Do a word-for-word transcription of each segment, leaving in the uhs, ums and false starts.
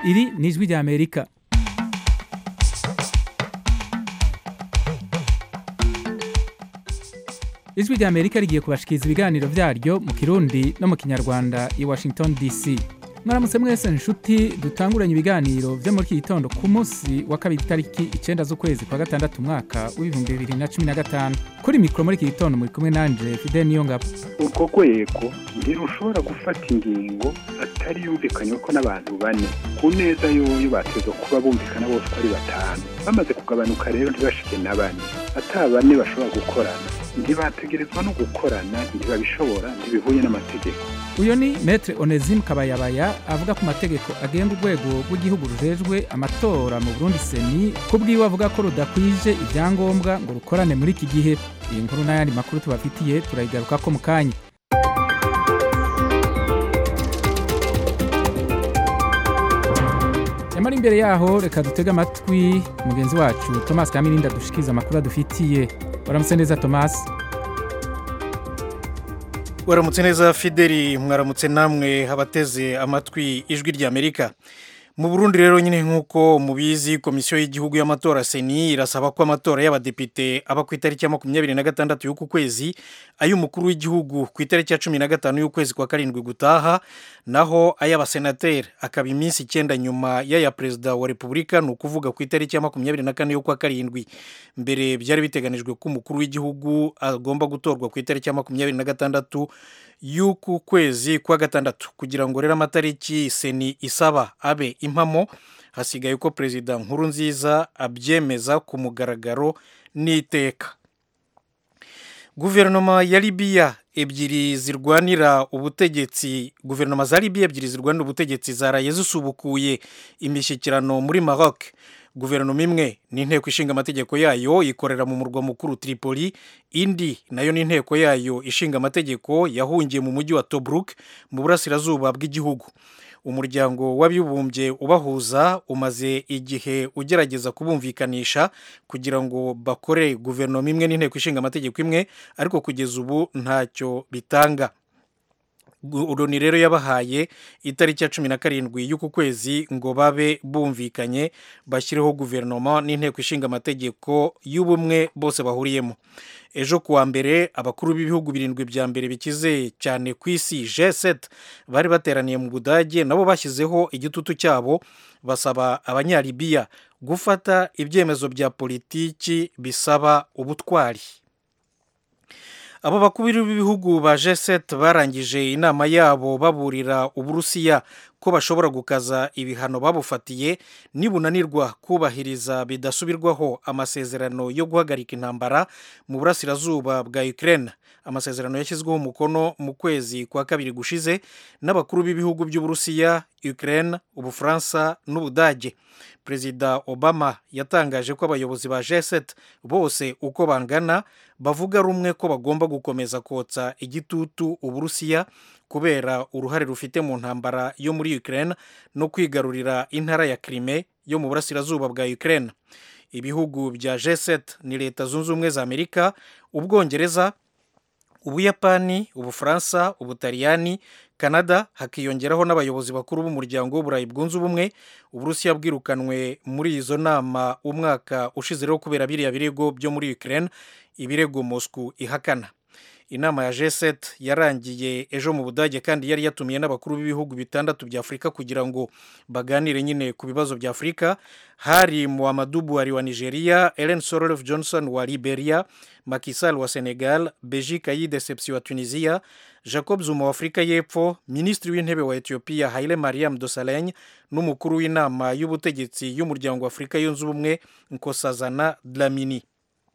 Iri ni ijwi rya Amerika. Ijwi rya Amerika rigiye kubashikiriza ibiganiro vyaryo mu Kirundi no mu Kinyarwanda i Washington D C. Mwaramutse mwese nshuti, dutanguranye ibiganiro vyo muri iki gitondo ku munsi wa kabiri tariki icenda z'ukwezi kwa gatandatu umwaka w'ibihumbi bibiri na cumi na gatanu. Kuri mikro muri iki gitondo muri kumwe nanje Fidel Niyongabo. Uko kwego ntirushobora gufata ingingo atari yumvikanywe ko n'abantu bane ku neza yoyo bateze kuba bumvikana bose ko ari batanu. Bamaze kugabanuka rero ntibashike na bane, atabane bashobora gukorana, ntibategerezwa no gukorana, ntibabishobora, ntibihuye n'amategeko. Uyo ni Maître Onesime Kabayabaya avuga ku mategeko agenga urwego rw'igihugu rujejwe amatora mu Burundi Seni, kubwiwe avuga ko rudakwije ibyangombwa ngo rukorane muri iki gihe. Iyi nkuru n'ayandi makuru tubafitiye turayigaruka ko mu kanya. Nyamara imbere yaho reka dutega amatwi mugenzi wacu Thomas Kamirinda dushikiza amakuru adufitiye. Waramutse neza Thomas. Waramutse neza Fideli, mwaramutse namwe abateze amatwi ijwi rya Amerika. Mu Burundi rero nyine nkuko mubizi, komisiyo y'igihugu y'amatora Seni irasaba ko amatora y'abadepite aba ku itariki ya makumyabiri na gatandatu y'uku kwezi, ay'umukuru w'igihugu ku itariki ya cumi na gatanu y'ukwezi kwa karindwi gutaha, naho ay'abasenateri akaba iminsi icyenda nyuma y'aya perezida wa Repubulika, ni ukuvuga ku itariki ya makumyabiri na kane y'ukwa karindwi. Mbere byari biteganijwe ko umukuru w'igihugu agomba gutorwa ku itariki ya makumyabiri na gatandatu y'uku kwezi kwa gatandatu. Kugira ngo rero amatariki Seni isaba abe impamo, hasigaye ko perezida Nkurunziza abyemeza ku mugaragaro n'iteka. Guverinoma ya Libya ebyiri zirwanira ubutegetsi guverinoma za Libya ebyiri zirwanira ubutegetsi zaraye zisubukuye imishyikirano muri Maroc. Guverinoma imwe ni inteko ishinga amategeko yayo ikorera mu murwa mukuru Tripoli, indi nayo ni inteko yayo ishinga amategeko yahungiye mu mujyi wa Tobruk mu burasirazuba bw'igihugu. Umuryango w'abibumbye ubahuza umaze igihe ugerageza kubumvikanisha kugira ngo bakore guverinoma imwe n'inteko ishinga amategeko imwe, ariko kugeza ubu ntacyo bitanga. Uroni rero yabahaye itariki ya cumi na karindwi y'uku kwezi ngo babe bumvikanye bashyireho guverinoma n'inteko ishinga amategeko y'ubumwe bose bahuriyemo. Ejo kuwa mbere abakuru b'ibihugu birindwi bya mbere bikize cyane ku isi G sept bari bateraniye mu Budage, nabo bashyizeho igitutu cyabo basaba abanyalibiya gufata ibyemezo bya politiki bisaba ubutwari. Abo bakuru b'ibihugu ba G sept barangije inama yabo baburira Uburusiya ko bashobora gukaza ibihano babufatiye nibunanirwa kubahiriza bidasubirwaho amasezerano yo guhagarika intambara mu burasirazuba bwa Ukraine. Amasezerano yashyizweho umukono mu kwezi kwa kabiri gushize n'abakuru b'ibihugu by'Uburusiya, Ukraine, Ubufaransa n'Ubudage. Perezida Obama yatangaje ko abayobozi ba G sept bose uko bangana bavuga rumwe ko bagomba gukomeza kotsa igitutu Uburusiya kubera uruhare rufite mu ntambara yo muri Ukraine no kwigarurira intara ya Crimea yo mu burasirazuba bwa Ukraine. Ibihugu bya G sept ni Leta Zunze Ubumwe za Amerika, Ubwongereza, Ubuyapani, Ubufaransa, Ubutaliyani, Canada, hakiyongeraho n'abayobozi bakuru b'umuryango w'Uburayi bwunze ubumwe. Uburusiya bwirukanwe muri izo nama umwaka ushize rero kubera biriya birego byo muri Ukraine, ibirego Moscow ihakana. Inama ya G sept yarangiye ejo mu Budage kandi yari yatumiye n'abakuru b'ibihugu bitandatu bya Afurika kugira ngo baganire nyine ku bibazo bya Afurika. Hari Muhammadu Buhari wa Nigeria, Ellen Sirleaf Johnson wa Liberia, Macky Sall wa Senegal, Beji Caid Essebsi wa Tunisia, Jacob Zuma wa Afrika y'Epfo, Minisitiri w'Intebe wa Ethiopia Haile Mariam Desalegn n'umukuru w'inama y'ubutegetsi y'umuryango wa Afurika yunze ubumwe Nkosazana Dlamini.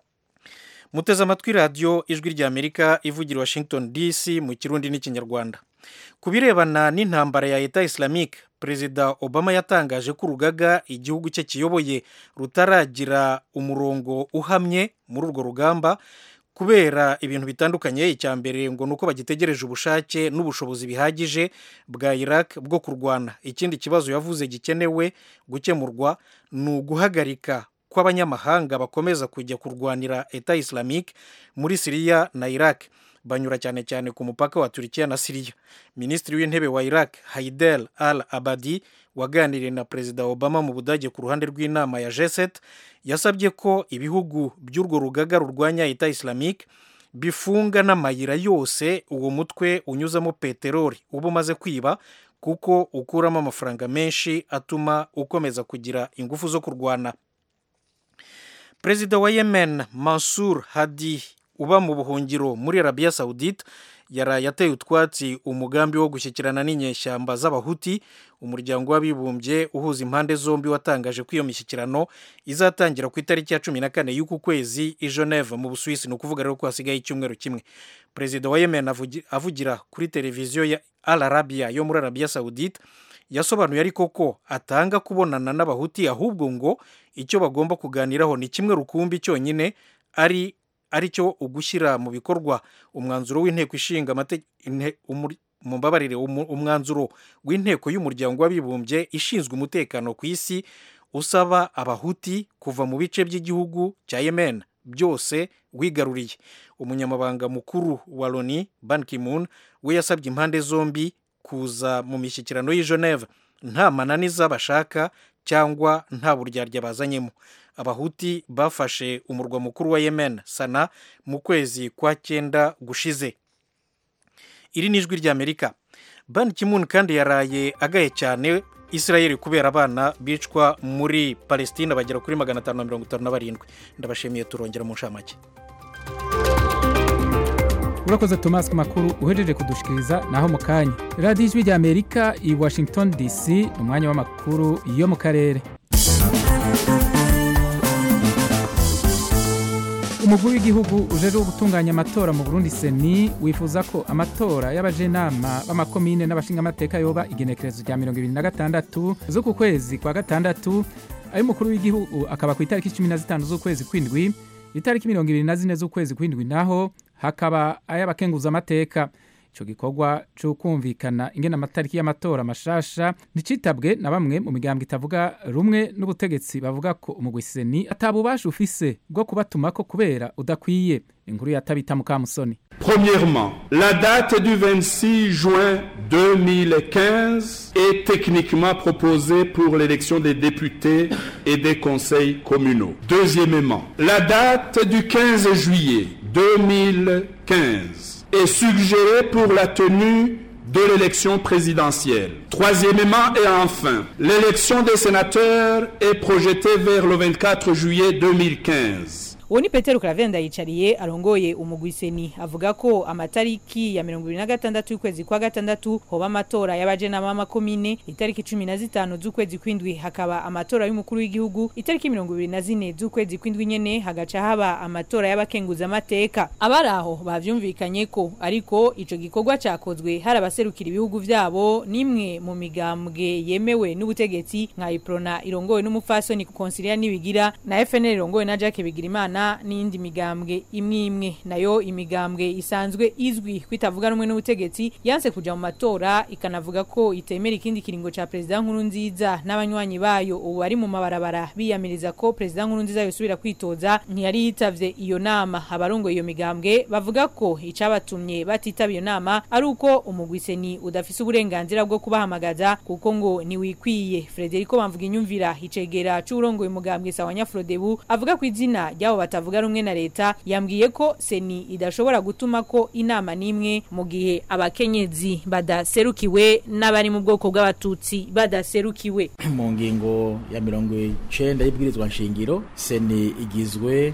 Muteze amatwi radio ijwi rya Amerika ivugira Washington D C mu Kirundi n'Ikinyarwanda. Kubirebana n'intambara ya Eta Islamique, Perezida Obama yatangaje ko urugaga igihugu cye kiyoboye rutaragira umurongo uhamye muri urwo rugamba kubera ibintu bitandukanye. Icya mbere ngo nuko bagitegereje ubushake n'ubushobozi bihagije bwa Iraq bwo kurwana. Ikindi kibazo yavuze gikenewe gukemurwa ni uguhagarika kw'abanyamahanga bakomeza kujya kurwanira Eta Islamique muri Syria na Iraq. banyura cyane cyane ku mupaka wa Turkiya na Syria. Minisitiri w'intebe wa Iraq Haider al-Abadi waganiriye na Perezida Obama mu Budage ku ruhande rw'inama ya G seven yasabye ko ibihugu by'urwo rugaga rurwanya Eta Islamique bifunga n'amayira yose uwo mutwe unyuzamo peteroli uba umaze kwiba kuko ukuramo amafaranga menshi atuma ukomeza kugira ingufu zo kurwana. Perezida wa Yemen Mansour Hadi uba mu buhungiro muri Arabia Saudite yara yateye utwatsi umugambi wo gushyikirana n'inyeshyamba z'abahuti. Umuryango w'abibumbye uhuza impande zombi watangaje ko iyo mishyikirano izatangira ku itariki ya cumi na kane y'uku kwezi i Geneve mu Busuwisi. Ni ukuvuga rero ko hasigaye icyumweru kimwe. Perezida wa Yemen avugira kuri televiziyo ya Al Arabia yo muri Arabia Saudite yasobanuye ariko ko atanga kubonana n'abahuti, ahubwo ngo icyo bagomba kuganiraho ni kimwe rukumbi cyonyine, ari aricyo ugushyira mu bikorwa umwanzuro w'inteko ishinga mumbabarire umwanzuro w'inteko y'umuryango w'abibumbye ishinzwe umutekano ku isi usaba abahuti kuva mu bice by'igihugu cya Yemen byose wigaruriye. Umunyamabanga mukuru wa Loni Ban Ki-moon we yasabye impande zombi kuza mu mishyikirano y'i Geneve nta mananiza bashaka cyangwa nta buryarya bazanyemo. Abahuti bafashe umurwa mukuru wa Yemen Sana mu kwezi kwa cyenda gushize. Iri ni ijwi ry'Amerika. Ban Ki-moon kandi yaraye agaye cyane Israel kubera abana bicwa muri Palestina bagera kuri magana atanu na mirongo itanu na barindwi. Ndabashimiye, turongera mu nshamake. Urakoze Thomas ku makuru uhejeje kudushikiriza. Naho mu kanya Radio Ijwi ry'Amerika i Washington D C, umwanya w'amakuru yo mu karere. Umukuru w'igihugu ujeje gutunganya amatora mu Burundi Seni wifuza ko amatora y'abajenama b'amakomine n'abashingamateka yoba igenekerezo rya mirongo ibiri na gatandatu z'uku kwezi kwa gatandatu, ayo umukuru w'igihugu akaba ku itariki cumi na zitanu z'ukwezi kw'indwi, itariki mirongo ibiri na zine z'ukwezi kw'indwi naho hakaba ay'abakenguza amateka. Ico gikorwa cyo kumvikana ingena amatariki y'amatora mashasha nicitabwe na bamwe mu migambwe itavuga rumwe n'ubutegetsi bavuga ko umugwi Seni atabubasha ufise bwo kubatumako kubera udakwiye. Inkuru ya Tabita Mukamusoni. Premièrement, la date du vingt-six juin deux mille quinze est techniquement proposée pour l'élection des députés et des conseils communaux. Deuxièmement, la date du quinze juillet deux mille quinze est suggérée pour la tenue de l'élection présidentielle. Troisièmement et enfin, l'élection des sénateurs est projetée vers le vingt-quatre juillet deux mille quinze. Uwo ni Petero Karavenda yicariye arongoye umugwi Seni avuga ko amatariki ya mirongo ibiri na gatandatu y'ukwezi kwa gatandatu hoba amatora y'abajenama b'amakomine, itariki cumi na zitanu z'ukwezi kw'indwi hakaba amatora y'umukuru w'igihugu, itariki mirongo ibiri na zine z'ukwezi kw'indwi nyene hagaca haba amatora y'abakenguza amateka. Abaraho bavyumvikanye ko ariko ico gikorwa cakozwe hari abaserukira ibihugu vyabo nimwe mu migambwe yemewe n'ubutegetsi nka Iprona irongowe n'umupfasoni Consilia Nibigira na F N L irongowe na Jacques Bigirimana n'indi migambwe imwe imwe. Nayo imigambwe isanzwe izwi kwitavuga rumwe n'ubutegetsi yanse kuja mu matora ikanavuga ko itemera ikindi kiringo ca President Nkurunziza n'abanywanyi bayo ubu ari mu mabarabara biyamiriza ko President Nkurunziza yosubira kwitoza. Ntiyari yitavye iyo nama. Abarongo iyo migambwe bavuga ko icabatumye batitaba iyo nama ari uko umugwi Seni udafise uburenganzira bwo kubahamagaza kuko ngo ni wikwiye. Frederico Bamvuga inyumvira icegera c'urongoye umugambwe Sawanya Frodebu avuga ko izina ryabo batavuga rumwe na leta yambwiye ko Seni idashobora gutuma ko inama nimwe mu gihe abakenyezi badaserukiwe n'abari mu bwoko bw'abatutsi badaserukiwe. Mu ngingo ya mirongo icenda y'ibwirizwa nshingiro Seni igizwe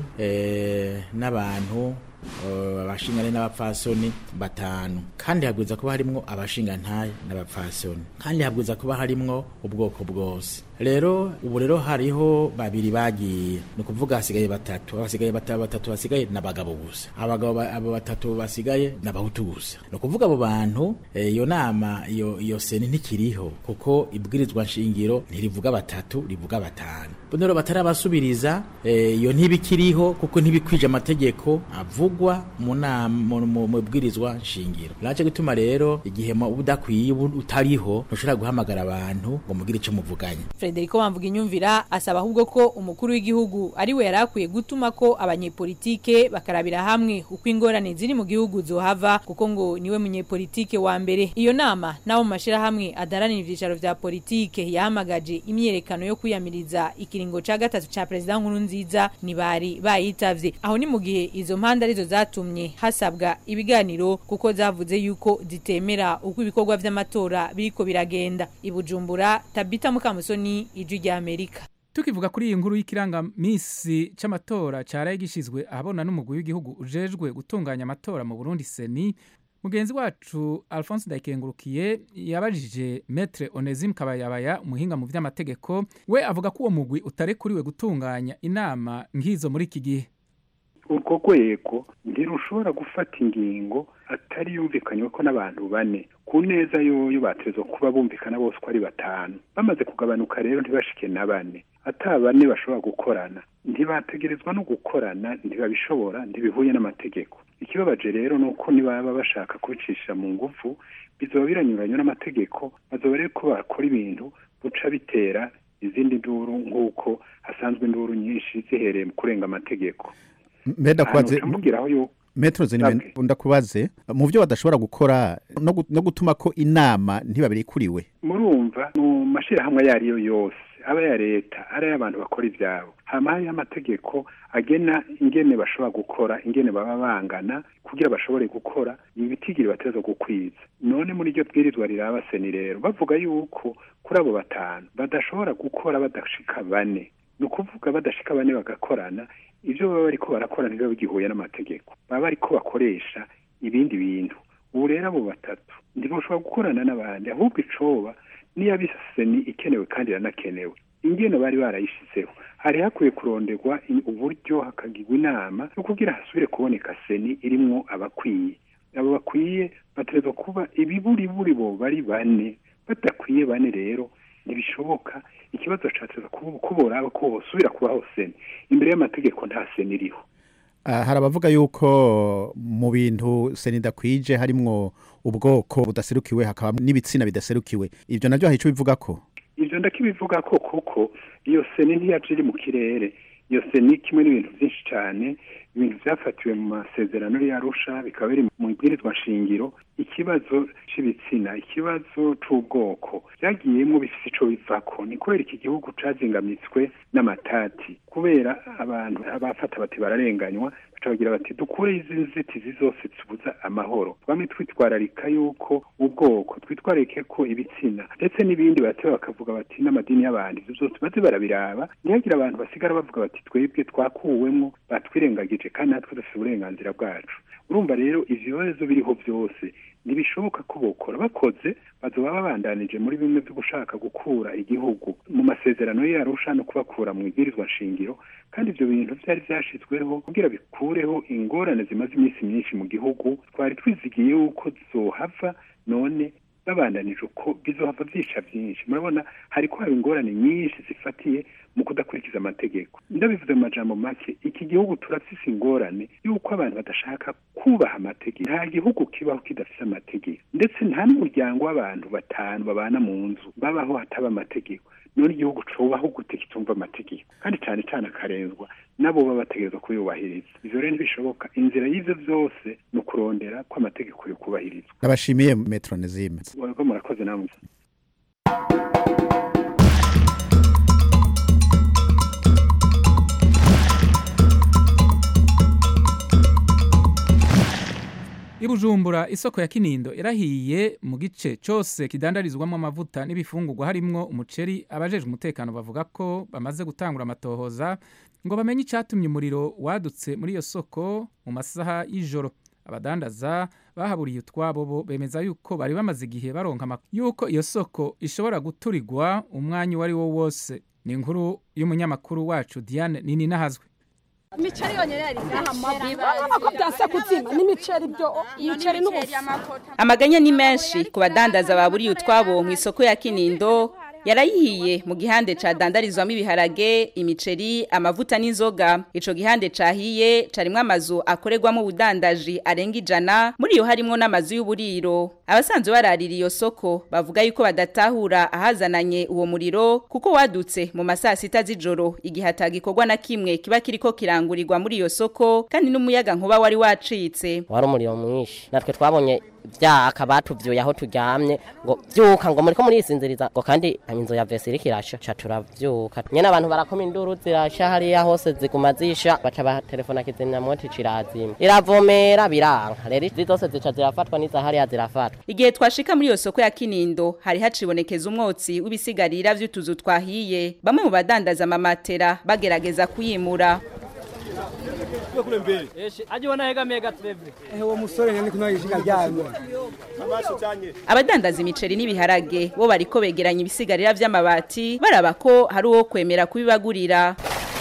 eh, n'abantu abashingane n'abapfasoni batanu, kandi habwiza kuba harimwo abashingantahe n'abapfasoni, kandi habwiza kuba harimwo ubwoko bwose. Rero ubu rero hariho babiri bagiye, ni kuvuga hasigaye batatu. Abasigaye batatu batatu basigaye n'abagabo gusa, abagabo abo batatu basigaye n'abahutu gusa. No kuvuga abo bantu iyo e, nama iyo iyo Seni ntikiriho kuko ibwirizwa nshingiro ntirivuga batatu rivuga batanu. Bonero batarabasubiriza iyo e, ntibikiriho kuko ntibikwije amategeko avuga bivugwa mu nama mu bwirizwa nshingiro naco gituma rero igihe udakwiye utariho ntushobora guhamagara abantu ngo mugire ico muvuganye. Frederico Bamvuga Inyumvira asaba ahubwo ko umukuru w'igihugu ari we yarakwiye gutuma ko abanyepolitike bakarabira hamwe uko ingorane ziri mu gihugu zohava kuko ngo niwe munyepolitike wa mbere. Iyo nama nabo mashira hamwe adaranira ivyicaro vya politike yahamagaje imyerekano yo kwiyamiriza ikiringo ca gatatu ca president Nkurunziza nibari bayitavye. Aho ni mu gihe izo mpanda arizo zatumye hasabwa ibiganiro kuko zavuze yuko zitemera uko ibikorwa vy'amatora biriko biragenda. Ibujumbura, Tabita Mukamusoni, Ijwi rya Amerika. Tukivuga kuri iyi nkuru y'ikirangamisi c'amatora caraye gishizwe ahabona n'umugwi w'igihugu ujejwe gutunganya amatora mu Burundi Seni, mugenzi wacu Alphonse Ndayikengurukiye yabajije Maître Onesime Kabayabaya umuhinga mu vy'amategeko, we avuga ko uwo mugwi utarekuriwe gutunganya inama ngizo muri iki gihe. Urwo rwego ntirushobora gufata ingingo atari yumvikanywe ko n'abantu bane ku neza yoyo batezwe kuba bumvikana bose ko ari batanu. Bamaze kugabanuka rero ntibashike na bane, atabane bashobora gukorana, ntibategerezwa no gukorana, ntibabishobora, ntibihuye n'amategeko. Ikibabaje rero nuko nibaba bashaka kubicisha mu ngufu bizoba biranyuranye n'amategeko, bazoba rero ko bakora ibintu buca bitera izindi nduru nk'uko hasanzwe induru nyinshi zihereye mu kurenga amategeko. Mbeda kwaze Metro zeni ndakubaze mu byo badashobora gukora no gutuma ko inama ntibabiri kuriwe. Murumva mu mashira hamwe yari yo yose aba ya leta ari abantu bakora ivyabo, hamaye amategeko agena ingene bashobora gukora, ingene baba bangana kugira bashobore gukora ibitigiri bateza gukwiza. None muri iryo bwirizwa riraba Seni rero bavuga yuko kuri abo batanu badashobora gukora badashika bane, nukuvuga badashika bane bagakorana, ivyo baba bariko barakora nivyo bigihuye n'amategeko, baba bariko bakoresha ibindi bintu. Ubu rero abo batatu ndiboshobora gukorana n'abandi, ahubwo icoba niya biseni ikenewe kandi iranakenewe ingene bari barayishizeho, hari hakwiye kuronderwa uburyo hakagirwa inama no kugira hasubire kuboneka Seni irimwo abakwiye. Abo bakwiye bategerezwa kuba ibiburi buri bo bari bane, badakwiye bane rero ntibishoboka. Ikibazo cateza kubora ko bosubira kubaho Seni, imbere y'amategeko nta Seni iriho. Uh, harabavuga yuko mu bintu Seni dakwije harimwo ubwoko budaserukiwe hakaba n'ibitsina bidaserukiwe, ivyo navyo hahico bivuga ko ivyo ndakibivuga ko kuko iyo Seni ntiyaje iri mu kirere. Iyo Seni kimwe n'ibintu byinshi cyane, ibintu byafatiwe mu masezerano y'Arusha bikaba biri mu bwirizwa nshingiro. Ikibazo c'ibitsina, ikibazo c'ubwoko byagiyemo bifise ico bivako, ni kubera iki gihugu cazingamitswe n'amatati, kubera abantu abafata bati bararenganywa bagira bati dukure izi nzitizi zose zibuza amahoro. Twamwe twitwararika yuko ubwoko, twitwararike ko ibitsina ndetse n'ibindi bate bakavuga bati n'amadini y'abandi ivyo byose baze barabiraba, ntihagira abantu basigara bavuga bati twebwe twakuwemwo batwirengagije kandi natwe dufite uburenganzira bwacu. Urumva rero ivyo bibazo biriho byose ntibishoboka ko bokora, bakoze bazoba babandanije muri bimwe byo gushaka gukura igihugu mu masezerano y'Arusha no kubakura mu ibwirizwa nshingiro, kandi ivyo bintu byari byashizweho kugira bikureho ingorane zimaze iminsi myinshi mu gihugu. Twari twizigiye yuko zohava, none babandanije uko bizohava byisha byinshi. Murabona hariko haba ingorane nyinshi zifatiye mu kudakurikiza amategeko. Ndabivuze mu majambo make, iki gihugu turafise ingorane yuko abantu badashaka kubaha amategeko. Nta gihugu kibaho kidafise amategeko, ndetse nta n'umuryango w'abantu batanu babana mu nzu babaho hataba amategeko. None igihugu cobaho gute kitumva amategeko, kandi cyane cyane akarenzwa nabo baba bategerezwa kuyubahiriza. Ivyo rero ntibishoboka. Inzira y'ivyo vyose no kurondera ko amategeko yo kubahirizwa. Nabashimiye Maître Onesime. Wego murakoze namwe. Ibujumbura isoko ya Kinindo irahiye mu gice cyose kidandarizwamo amavuta n'ibifungurwa harimwo umuceri. Abajeje umutekano bavuga ko bamaze gutangura amatohoza ngo bamenye icatumye umuriro wadutse muri iyo soko mu masaha y'ijoro. Abadandaza bahaburiye utwabo bo bemeza yuko bari bamaze igihe baronka amakuru yuko iyo soko ishobora guturigwa umwanya wari wo wose. Ni inkuru y'umunyamakuru wacu Diane Nini Nahazwe. Imiceri yonyene yari ngaha ko byanse kutsima n'imiceri byo imiceri n'ubufu. Amaganya ni menshi ku badandaza baburiye utwabo mu isoko ya Kinindo yarayihiye mu gihande ca dandarizwamo ibiharage imiceri amavuta n'inzoga ico gihande cahiye carimwe amazu akorerwamo ubudandaji arenga ijana muri yo harimo n'amazu y'uburiro abasanzwe bararira iyo soko bavuga yuko badatahura ahazananye uwo muriro kuko wadutse mu masaa sita z'ijoro igihe atagikorwa na kimwe kiba kiriko kirangurirwa muri iyo soko kandi n'umuyaga nkuba wari wacitse wari umuriro mwinshi natwe twabonye bya akabatuvyuye aho turyamye ngo byuka ngo muri ko muri isinziriza ngo kandi inzo ya vesiri kirasha catura byuka nyene abantu barakoma induru zirasha hari ya hose ziguma zisha baca ba telefona kizimya moti cirazima iravomera biranka rero zose zica zirafatwa niza hari ya zirafatwa igihe twashika muri iyo soko ya Kinindo hari hacibonekeza umwotsi w'ibisigarira vy'utuzu twahiye bamwe mu badandaza amamatera bagerageza kuyimura kule mbele eshi aje wanahega mega treve eh uwo musore nyane kunayishika ryano abadandaza imiceri n'ibiharage bo bariko begeranya ibisigarira vy'amabati baraba ko hari uwo kwemera kubibagurira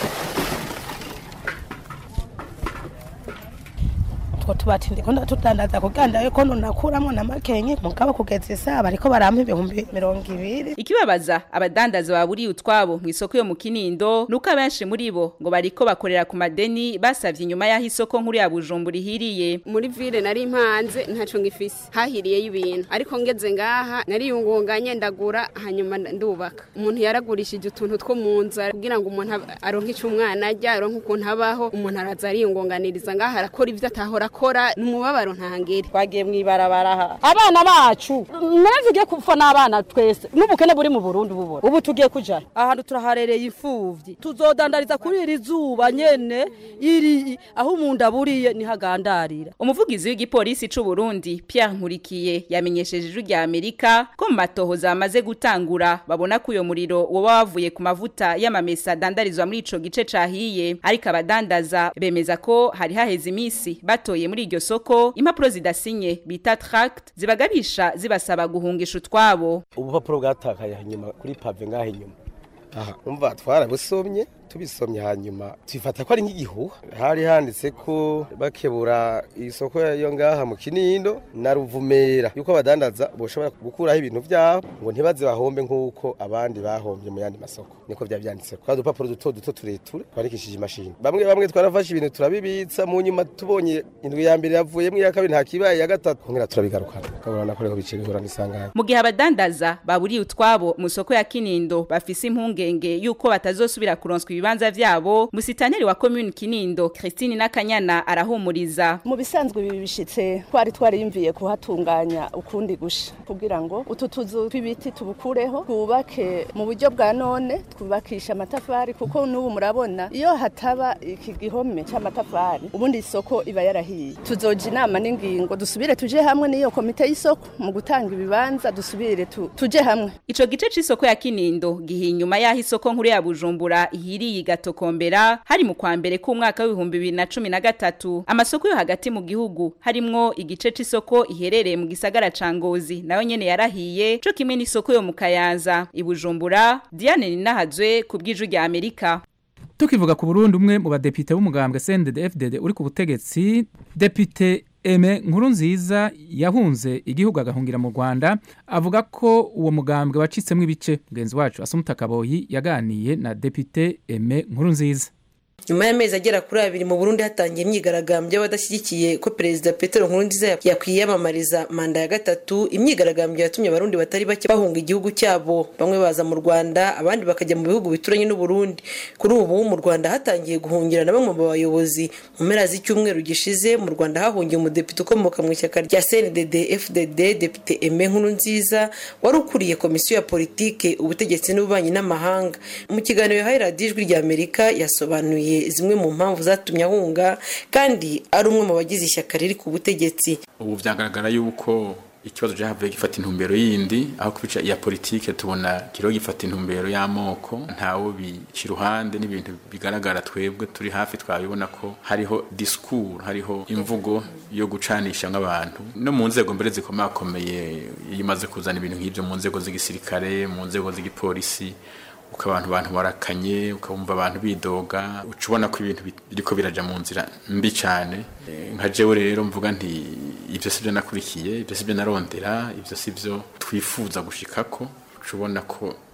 two tubati ndiko ndatudandaza kuganda yuko nakuramo na makenye mugabo kugeza isaba ariko barampa ibihumbi mirongo ibiri ikibabaza abadandaza baburi utwabo mu isoko yo mu Kinindo nuko abenshi muri bo ngo bariko bakorera ku madeni basavye inyuma yaho isoko nkuru ya Bujumbura ihiriye muri ville nari impanze ntaco ngifise hahiriye y'ibintu ariko ngeze ngaha nari yungunganye ndagura hanyuma ndubaka umuntu yaragurishije utuntu two munza kugira ngo umuntu aronke ico umwana ajya aronke ukuntu abaho umuntu araza ariyungunganiriza ngaha arakora ivyo atahora kora numubabaro ntangere twagiye mwibarabara abana bacu navuge kupfa n'abana twese n'ubukene buri mu Burundi bubora ubu tugiye kuja ahantu turaharereye ifuvyi tuzodandariza kuri iri zuba nyene iri aho umuntu aburiye ni hagandarira umuvugizi w'igipolisi c'u Burundi Pierre Nkurikiye yamenyesheje ijwi rya Amerika ko mu matoho zamaze gutangura babona ko uyo muriro woba wavuye ku mavuta y'amamesa dandarizwa muri ico gice cahiye ariko abadandaza bemeza ko hari haheze imisi batoye muri iryo soko impapuro zidasinye bita tract zibagabisha zibasaba guhungisha utwabo ubupapuro bwatakaye hanyuma kuri pave ngahe inyuma aha umva twarabusomye tubisomye hanyuma twifata ko ari nk'igihuha hari handitse ko bakebura isoko yo ngaha mu Kinindo na Ruvumera yuko abadandaza boshobora gukuraho ibintu byabo ngo ntibaze bahombe nk'uko abandi bahombye mu yandi masoko niko byabyanditse ko dupapuro duto duto tureture twarikishije imashini bamwe bamwe twarafashe ibintu turabibitsa mu nyuma tubonye indwi ya mbere yavuyemo ya kabiri nta kibaye ya gatatu kongera turabigarukana kabona nakoreho bice bihura n'isanganya mu gihe abadandaza baburi utwabo mu soko ya Kinindo bafise impungenge yuko batazosubira kuronswa ibibanza vyabo musitaneri wa commune Kinindo Christine Nakanyana arahumuriza mu bisanzwe ibi bishitse twari twariyumviye kuhatunganya ukundi gusha kugira ngo ututuzu tw'ibiti tubukureho twubake mu buryo bwa none twubakisha amatafari kuko n'ubu murabona iyo hataba iki gihome c'amatafari ubundi isoko iba yarahiye tuzoja inama n'ingingo dusubire tuje hamwe n'iyo komite y'isoko mu gutanga ibibanza dusubire tu, tuje hamwe ico gice c'isoko ya Kinindo gihinyuma yaho isoko nkuru ya Bujumbura ihiriye gatokombera hari mu kwambere ku mwaka w'ibihumbi bibiri na cumi na gatatu amasoko yo hagati mu gihugu harimwo igice c'isoko iherereye mu gisagara ca Ngozi nayo nyene yarahiye co kimwe n'isoko yo mu Kayanza ibujumbura Diane Ninahazwe ku bw'ijwi rya Amerika. Tukivuga ku Burundi umwe mu badepite b'umugambwe C N D D F D D uri ku butegetsi Depite Aime Nkurunziza yahunze igihugu agahungira mu Rwanda avuga ko uwo mugambwe wacitsemo ibice mugenzi wacu Asumuta Kaboyi yaganiye na Depite Aime Nkurunziza. Nyuma y'amezi agera kuri abiri mu Burundi hatangiye imyigaragambyo y'abadashyigikiye ko Perezida Petero Nkurunziza yakwiyamamariza manda ya gatatu, imyigaragambyo yatumye abarundi batari bake bahunga igihugu cyabo, bamwe baza mu Rwanda abandi bakajya mu bihugu bituranye n'u Burundi. Kuri ubu mu Rwanda hatangiye guhungira na bamwe mu bayobozi. Mu mpera z'icyumweru gishize mu Rwanda hahungiye umudepite ukomoka mu ishyaka rya C N D D F D D, Depite Aime Nkurunziza wari ukuriye komisiyo ya politike, ubutegetsi n'ububanyi n'amahanga. Mu kiganiro yahaye radiyo Ijwi rya Amerika yasobanuye zimwe mu mpamvu zatumye ahunga kandi ari umwe mu bagize ishyaka riri ku butegetsi. Ubu byagaragara yuko ikibazo cyahavuye gifata intumbero yindi, aho kubica ya politike tubona kiro gifata intumbero y'amoko, ntawo bikiruhande n'ibintu bigaragara twebwe turi hafi twabibona ko hariho discours, hariho imvugo yo gucanisha nk'abantu no mu nzego mbere zikomakomeye yimaze kuzana ibintu nk'ibyo mu nzego z'igisirikare, mu nzego z'igipolisi, ukabantu bantu barakanye, ukabumva abantu bidoga, ucubona ko ibintu biriko biraja mu nzira mbi cyane. Nka jewe rero mvuga nti ibyo sibyo nakurikiye, ibyo sibyo narondera, ibyo sibyo twifuza gushikako. Ucubona ko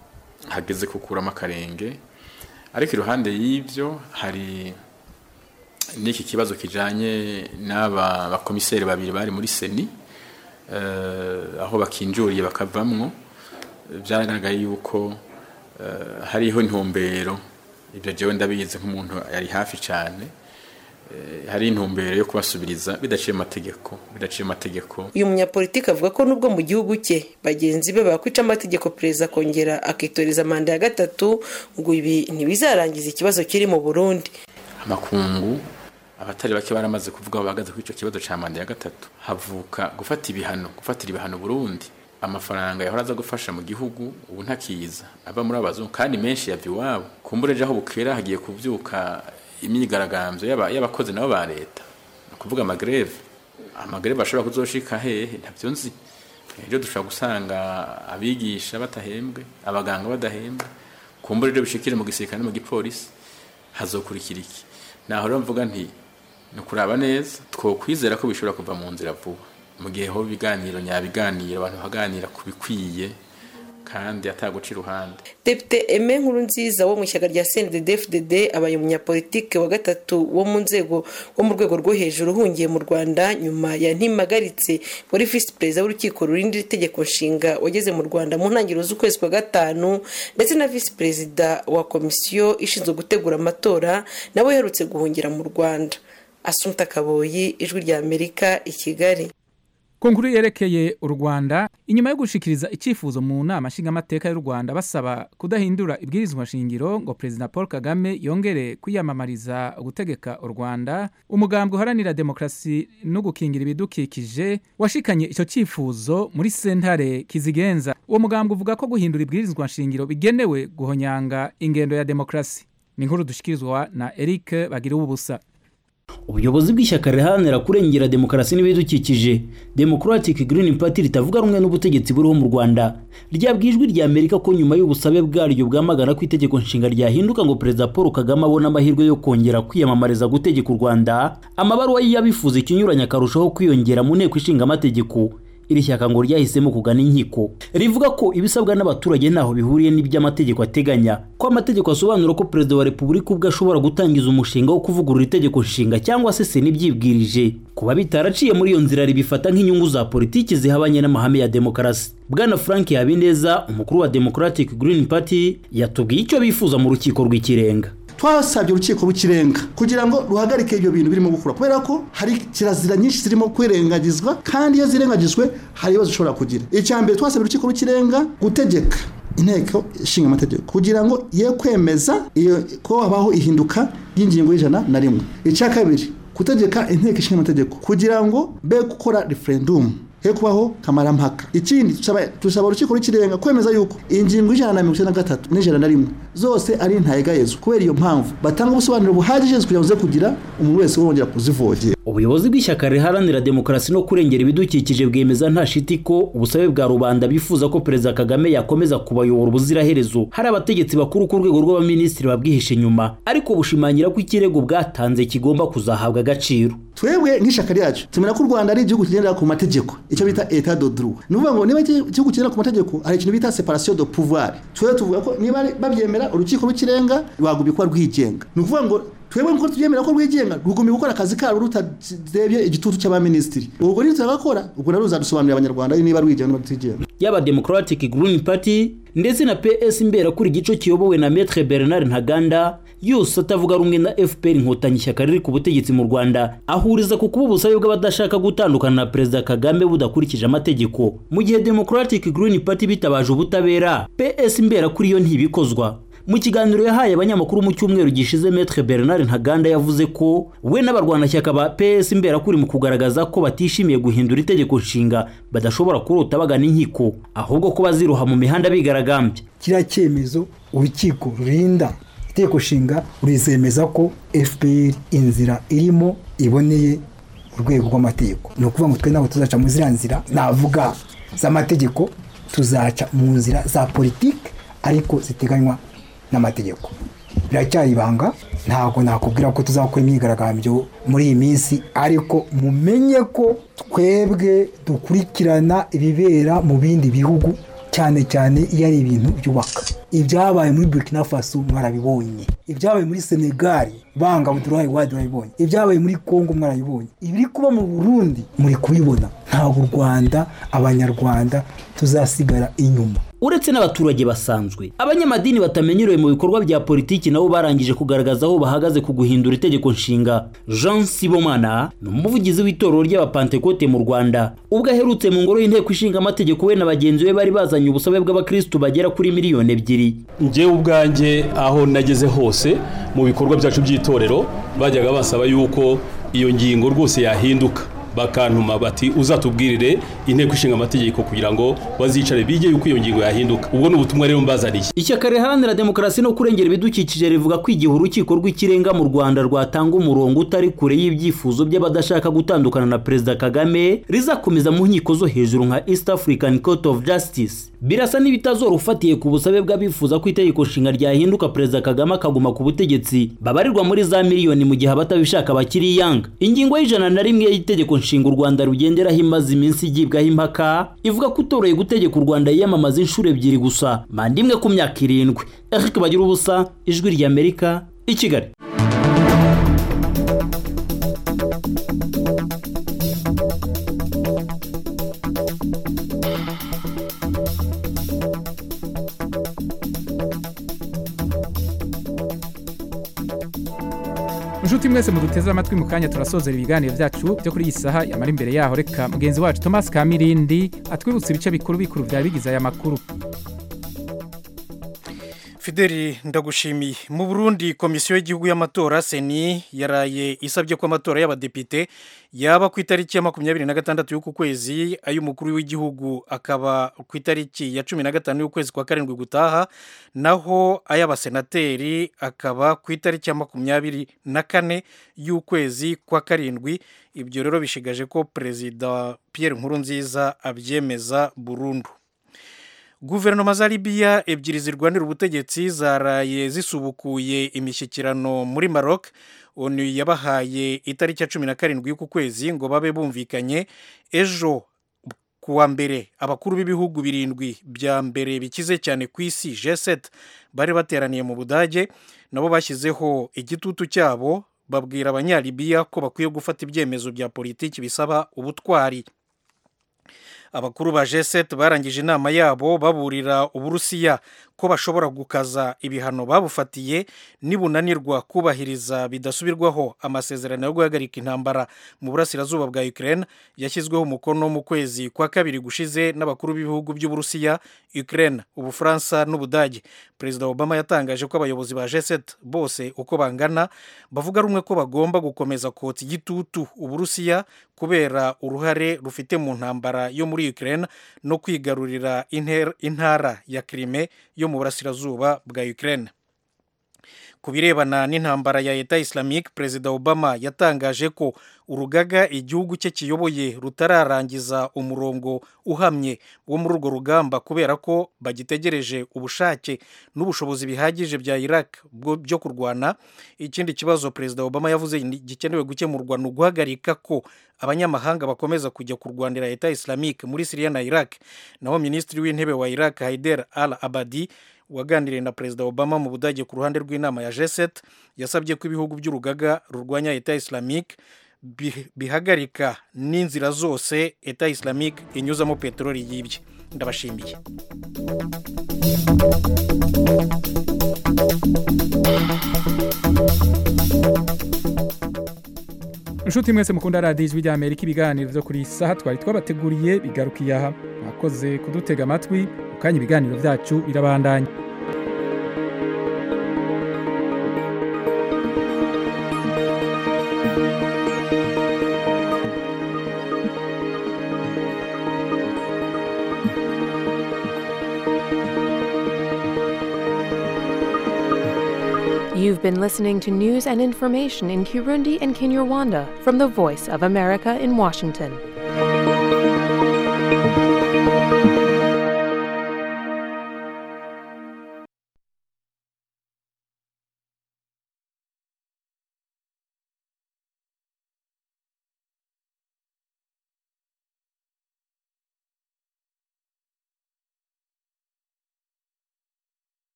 hageze kukuramo akarenge ariko iruhande y'ibyo hari n'iki kibazo kijanye n'aba bakomiseri babiri bari muri seni uh, aho bakinjuriye bakavamwo byaragaragaye yuko uh, hariho intumbero ibyo jewe ndabizi nk'umuntu yari hafi cyane uh, hari intumbero yo kubasubiriza bidaciye amategeko bidaciye amategeko. Uyu munyapolitiki avuga ko nubwo mu gihugu cye bagenzi be bakwica amategeko perezida kongera akitoreza manda ya gatatu ngo ibi ntibizarangiza ikibazo kiri mu Burundi. Amakungu abatari bake baramaze kuvuga bahagaze ku ico kibazo ca manda ya gatatu havuka gufata ibihano gufatira ibihano Burundi amafaranga yahora aza gufasha mu gihugu ubu ntakiza aba muri abazungu kandi menshi yavi wabo kumbureje aho bukera hagiye kuvyuka imyigaragambyo yaba yabakoze nabo ba leta kuvuga amagreve amagreve ashobora kuzoshika hehe ntavyo nzi ejo dushobora gusanga abigisha batahembwe abaganga badahembwe kumbureje bishikire mu gisirikare no mu gipolisi hazokurikira iki naho rero mvuga nti nukuraba neza twokwizera ko bishobora kuva mu nzira vuba mu gihe ho biganiro nyabiganiro abantu baganira kubikwiye kandi ataguca iruhande. Depite Aime Nkurunziza wo mu ishyaka rya C N D D F D D abaye umunyapolitike wa gatatu wo mu nzego wo mu rwego rwo hejuru hungiye mu Rwanda nyuma ya ntimagaritse wari vice president w'urukiko rurindi itegeko nshinga wageze mu Rwanda mu ntangiriro z'ukwezi kwa gatanu ndetse na vice president wa komisiyo ishinzwe gutegura amatora nabo yarutse guhungira mu Rwanda. Asumta Kaboyi, Ijwi rya Amerika, i Kigali. Konkuru yerekeye u Rwanda inyuma yo gushikiriza icifuzo mu nama nshingamateka y'u Rwanda basaba kudahindura ibwirizwa shingiro ngo President Paul Kagame yongere kwiyamamariza gutegeka u Rwanda, umugambwe uharanira demokrasi no gukingira ibidukikije washikanye ico cifuzo muri sentare Kizigenza. Uwo mugambwe uvuga ko guhindura ibwirizwa shingiro bigenewe guhonyanga ingendo ya demokrasi. Ni inkuru dushikirizwa na Eric Bagira ubusa. Ubuyobozi bw'ishyaka riharanira kurengera demokarasi n'ibidukikije Democratic Green Party ritavuga rumwe n'ubutegetsi buriho mu Rwanda ryabwijwe rya Amerika ko nyuma y'ubusabe bwaryo bwamagana ku itegeko nshinga ryahinduka ngo President Paul Kagame abone amahirwe yo kongera kwiyamamariza gutegeka u Rwanda, amabaruwa yabifuza ikinyuranya karushaho kwiyongera mu nteko ishinga amategeko. Iri shyaka ngo ryahisemo kugana inkiko rivuga ko ibisabwa n'abaturage naho bihuriye n'iby'amategeko ateganya, ko amategeko asobanura ko Perezida wa Repubulika ubwo ashobora gutangiza umushinga wo kuvugurura itegeko nshinga cyangwa se se n'ibyibwirije. Kuba bitaraciye muri iyo nzira ribifata nk'inyungu za politiki zihabanye n'amahame ya demokarasi. Bwana Frank Habineza, umukuru wa Democratic Green Party, yatubwiye icyo bifuza mu rukiko rw'ikirenga. Twasabye urukiko rw'ikirenga kugira ngo ruhagarike ibyo bintu birimo gukura kubera ko hari kirazira nyinshi zirimo kwirengagizwa kandi iyo zirengagizwe hari ibibazo ushobora kugira. Icyambere twasabye urukiko rw'ikirenga gutegeka inteko ishinga amategeko kugira ngo ye kwemeza iyo ko habaho ihinduka y'ingingo y'ijana na rimwe. Icya kabiri gutegeka inteko ishinga amategeko kugira ngo be gukora referendum he kubaho kamara mpaka. Ikindi tusaba urukiko rw'ikirenga kwemeza yuko ingingo y'ijana na mirongo icyenda na gatatu n'ijana na rimwe zose ari ntayegayezo kubera iyo mpamvu batanga ubusobanuro buhagije kugira ngo kugira umuntu wese wongera kuzivogera. Ubuyobozi bw'ishyaka riharanira demokarasi no kurengera ibidukikije bwemeza nta shiti ko ubusabe bwa rubanda bifuza ko Perezida Kagame yakomeza kubayobora ubuziraherezo hari abategetsi bakuru ku rwego rw'abaminisitiri babwihishe nyuma, ariko bushimangira ko ikirego bwatanze kigomba kuzahabwa agaciro. Twebwe nk'ishyaka ryacu tumena ko u Rwanda ari igihugu kigendera ku mategeko, icyo bita état de droit. Nuvuga ngo niba igihugu kigendera ku mategeko hari ikintu bita séparation de pouvoir. Twebwe tuvuga ko niba babyemera urukiko rw'ikirenga rwagubikwa rwigenga. Nuvuga ngo twebwe nko tubyemera ko rwigenga rugumye gukora akazi kabo rutadebye igitutu cy'abaminisitiri. Ubwo rero tuzagakora ubwo rero uzadusobanurira abanyarwanda niba rwigenga niba tutigenga. Yaba Democratic Green Party ndetse na P S Mbera kuri gico kiyobowe na Maître Bernard Ntaganda yose atavuga rumwe na F P R inkotanyi ishyaka riri ku butegetsi mu Rwanda ahuriza ku kuba ubusabe bw'abadashaka gutandukana na Perezida Kagame budakurikije amategeko. Mu gihe Democratic Green Party bitabaje ubutabera, P S Mbera kuri yo ntibikozwa. Mu kiganiro yahaye abanyamakuru mu cyumweru gishize Maître Bernard Ntaganda yavuze ko we n'abarwanashyaka ba P S Mbera kuri mu kugaragaza ko batishimiye guhindura itegeko nshinga badashobora kurota bagana inkiko ahubwo ko baziruha mu mihanda bigaragambye. Kira cyemezo urukiko rurinda itegeko nshinga urizemeza ko F P R inzira irimo iboneye urwego rw'amategeko. No kuvuga ngo twe nabo tuzaca mu zira nzira navuga z'amategeko, tuzaca mu nzira za politike ariko ziteganywa n'amategeko. Biracyari ibanga, ntabwo nakubwira ko tuzakora imyigaragambyo muri iyi minsi, ariko mumenye ko twebwe dukurikirana ibibera mu bindi bihugu cyane cyane iyo ari ibintu byubaka. Ibyabaye muri Burkina Faso mwarabibonye, ibyabaye muri Senegal banga Abdoulaye Wade barabibonye, ibyabaye muri Kongo mwarabibonye, ibiri kuba mu Burundi muri kubibona. Ntabwo u Rwanda, abanyarwanda tuzasigara inyuma. Uretse n'abaturage basanzwe, abanyamadini batamenyerewe mu bikorwa bya politiki nabo barangije kugaragaza aho bahagaze ku guhindura itegeko nshinga. Jean Sibomana ni umuvugizi w'itorero ry'abapantekote mu Rwanda, ubwo aherutse mu ngoro y'inteko ishinga amategeko we na bagenzi be bari bazanye ubusabe bw'abakristo bagera kuri miliyoni ebyiri. Njyewe ubwanjye aho nageze hose mu bikorwa byacu by'itorero bajyaga basaba yuko iyo ngingo rwose yahinduka, bakantuma bati uzatubwirire inteko ishinga amategeko kugira ngo bazicare bige yuko iyo ngingo yahinduka. Ubwo n'ubutumwa rero mbazariye. Ishyaka riharanira demokarasi no kurengera ibidukikije rivuga ko igihe urukiko rw'ikirenga mu Rwanda rwatanga umurongo utari kure y'ibyifuzo by'abadashaka gutandukana na Perezida Kagame rizakomeza mu nkiko zo hejuru nka East African Court of Justice. Birasa n'ibitazorufatiye ku busabe bw'abifuza ko itegeko nshinga ryahinduka Perezida Kagame akaguma ku butegetsi babarirwa muri za miliyoni mu gihe abatabishaka bakiri yanga. Ingingo y'ijana na rimwe y'itegeko nshinga u Rwanda rugenderaho imaze iminsi igibwaho impaka ivuga ko utoroye gutegeka u Rwanda yiyamamaza inshuro ebyiri gusa, manda imwe ku myaka irindwi. Eric Bagirubusa, Ijwi ry'Amerika, i Kigali. Nshuti mwese muduteze amatwi mu kanya turasozera ibiganiro byacu byo kuri iyi saha. Yamara imbere yaho reka mugenzi wacu Thomas Kamirindi atwibutsa ibice bikuru bikuru byari bigize aya makuru. Fideli ndagushimiye. Mu Burundi komisiyo y'igihugu y'amatora Seni yaraye isabye ko amatora y'abadepite yaba ku itariki ya makumyabiri na gatandatu y'uku kwezi, ay'umukuru w'igihugu akaba ku itariki ya cumi na gatanu y'ukwezi kwa karindwi gutaha, naho ay'abasenateri akaba ku itariki ya makumyabiri na kane y'ukwezi kwa karindwi. Ibyo rero bishigaje ko Perezida Pierre Nkurunziza abyemeza burundu. Guverinoma za Libya ebyiri zirwanira ubutegetsi zaraye zisubukuye imishyikirano muri Maroc. Onu yabahaye itariki ya cumi na karindwi y'uku kwezi ngo babe bumvikanye. Ejo kuwa mbere abakuru b'ibihugu birindwi bya mbere bikize cyane ku isi G seven bari bateraniye mu Budage, nabo bashyizeho igitutu cyabo babwira abanyalibiya ko bakwiye gufata ibyemezo bya politiki bisaba ubutwari. Abakuru ba G seven barangije inama yabo baburira Uburusiya ko bashobora gukaza ibihano babufatiye nibunanirwa kubahiriza bidasubirwaho amasezerano yo guhagarika intambara mu burasirazuba bwa Ukraine yashyizweho umukono mu kwezi kwa kabiri gushize n'abakuru b'ibihugu by'Uburusiya, Ukraine, Ubufaransa n'Ubudage. Perezida Obama yatangaje ko abayobozi ba G seven bose uko bangana bavuga rumwe ko bagomba gukomeza kotsa igitutu Uburusiya kubera uruhare rufite mu ntambara yo muri Ukraine no kwigarurira intara ya Crimea yo mu burasirazuba bwa Ukraine. Ku birebana n'intambara ya Leta Islamique, Perezida Obama yatangaje ko urugaga igihugu cye kiyoboye rutararangiza umurongo uhamye wo muri urwo rugamba kubera ko bagitegereje ubushake n'ubushobozi bihagije bya Iraq byo kurwana. Ikindi kibazo Perezida Obama yavuze gikenewe gukemurwa ni uguhagarika ko abanyamahanga bakomeza kujya kurwanira Leta Islamique muri Syria na Iraq. Naho Minisitiri w'intebe wa Iraq Haider al-Abadi waganiriye na Perezida Obama mu Budage ku ruhande rw'inama ya G seven yasabye ko ibihugu by'urugaga rurwanya Leta Islamique bihagarika n'inzira zose Leta Islamique inyuzamo peteroli yibye. Ndabashimiye. Nshuti mwese mukunda Radio Ijwi ry'Amerika, ibiganiro byo kuri saha twari twabateguriye bigarukiye aha. Mwakoze kudutega amatwi, ukanya ibiganiro byacu birabandanya. You've been listening to news and information in Kirundi and Kinyarwanda from the Voice of America in Washington.